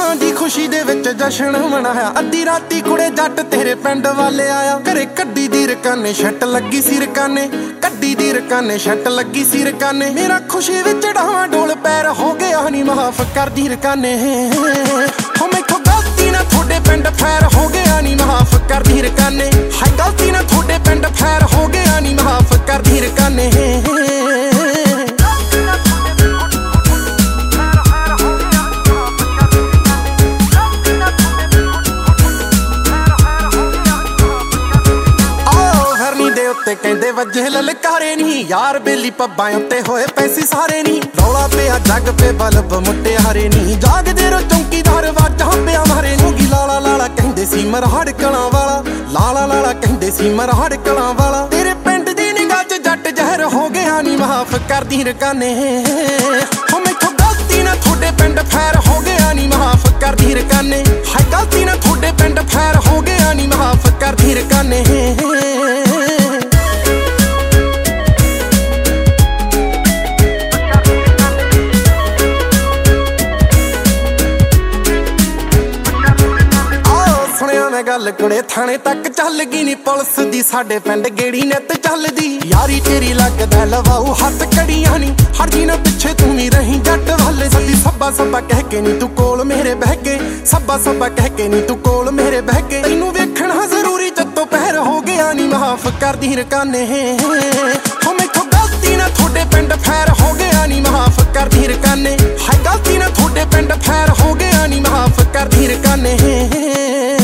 ਮਾਂ ਦੀ ਖੁਸ਼ੀ ਦੇ ਵਿੱਚ ਜਸ਼ਨ ਮਨਾਇਆ। ਅੱਧੀ ਰਾਤੀ ਕੁੜੇ ਜੱਟ ਤੇਰੇ ਪਿੰਡ ਵਾਲੇ ਆਇਆ। ਘਰੇ ਕੱਢੀ ਦੀ ਰਕਾਨੇ ਛੱਟ ਲੱਗੀ ਸੀ ਰਕਾਨੇ, ਕੱਢੀ ਦੀ ਰਕਾਨੇ ਛੱਟ ਲੱਗੀ ਸੀ ਰਕਾਨੇ। ਮੇਰਾ ਖੁਸ਼ੀ ਵਿੱਚ ਡਾਵਾਂ ਡੋਲ ਪੈਰ ਹੋ ਗਿਆ ਨੀ ਮਾਫ ਕਰਦੀ ਰਕਾਨੇ। ਹੋ ਮੈਥੋਂ ਗਲਤੀ ਨਾ ਤੁਹਾਡੇ ਪਿੰਡ ਫੈਰ ਹੋ ਗਿਆ ਨੀ ਮਾਫ ਕਰਦੀ ਰਕਾਨੇ। ਹਾਏ ਗਲਤੀ ਨਾ ਤੁਹਾਡੇ ਪਿੰਡ ਫੈਰ ਹੋ ਗਿਆ ਨੀ ਮਾਫ ਕਰਦੀ ਰਕਾਨੇ। ਤੇ ਕਹਿੰਦੇ ਵੱਜੇ ਲਲਕਾਰੇ ਨੀ ਯਾਰ ਬੇਲੀ ਪੱਬਾਂ ਉੱਤੇ ਹੋਏ ਪੈਸੇ ਸਾਰੇ ਨੀ। ਰੌਲਾ ਪਿਆ ਜੱਗ ਪੇ ਬਲਬ ਮੁਟਿਆਰੇ ਨੀ, ਜਾਗਦੇ ਰੋ ਚੌਂਕੀਦਾਰ ਵਾਜਾਂ ਪਿਆ ਮਾਰੇ ਨੀ। ਲਾਲਾ ਲਾਲਾ ਕਹਿੰਦੇ ਸੀ ਮਰਹੜ ਕਲਾਂ ਵਾਲਾ, ਲਾਲਾ ਲਾਲਾ ਕਹਿੰਦੇ ਸੀ ਮਰਹੜ ਕਲਾਂ ਵਾਲਾ। ਤੇਰੇ ਪਿੰਡ ਦੀ ਨਿਗਾਹ 'ਚ ਜੱਟ ਜ਼ਹਿਰ ਹੋ ਗਿਆ ਨੀ ਮਾਫ ਕਰਦੀ ਰਕਾਨੇ। ਹੋ ਮੈਥੋਂ ਗਲਤੀ ਨਾ ਤੁਹਾਡੇ ਪਿੰਡ ਫੈਰ ਹੋ ਗਿਆ ਨੀ ਮਾਫ ਕਰਦੀ ਰਕਾਨੇ। ਹਾਏ ਗਲਤੀ ਨਾ ਤੁਹਾਡੇ ਪਿੰਡ ਫੈਰ ਹੋ ਗਿਆ ਨੀ ਮਾਫ ਕਰਦੀ ਰਕਾਨੇ। ਗੱਲ ਕੁੜੇ ਥਾਣੇ ਤੱਕ ਚੱਲ ਗਈ ਨੀ ਪੁਲਿਸ ਦੀ, ਸਾਡੇ ਪਿੰਡ ਗੇੜੀ ਨਿੱਤ ਚੱਲਦੀ। ਯਾਰੀ ਤੇਰੀ ਲੱਗਦਾ ਲਵਾਉ ਹੱਥ ਕੜੀਆਂ ਨੀ, ਹਰਜੀ ਨਾ ਪਿੱਛੇ ਤੂੰ ਵੀ ਰਹੀ ਜੱਟ ਵੱਲ। ਸੱਦੀ ਸੱਬਾ ਸੱਬਾ ਕਹਿ ਕੇ ਨੀ ਤੂੰ ਕੋਲ ਮੇਰੇ ਬਹਿ ਕੇ, ਸੱਬਾ ਸੱਬਾ ਕਹਿ ਕੇ ਨੀ ਤੂੰ ਕੋਲ ਮੇਰੇ ਬਹਿ ਕੇ। ਤੈਨੂੰ ਵੇਖਣਾ ਜ਼ਰੂਰੀ ਜੱਤੋਂ ਪਹਿਰ ਹੋ ਗਿਆ ਨੀ ਮਾਫ ਕਰਦੀ ਰਕਾਨੇ। ਹੋ ਮੈਥੋਂ ਗਲਤੀ ਨਾ ਤੁਹਾਡੇ ਪਿੰਡ ਫੈਰ ਹੋ ਗਿਆ ਨੀ ਮਾਫ ਕਰਦੀ ਰਕਾਨੇ। ਹਾਏ ਗਲਤੀ ਨਾ ਤੁਹਾਡੇ ਪਿੰਡ ਫੈਰ ਹੋ ਗਿਆ ਨੀ ਮਾਫ ਕਰਦੀ ਰਕਾਨੇ।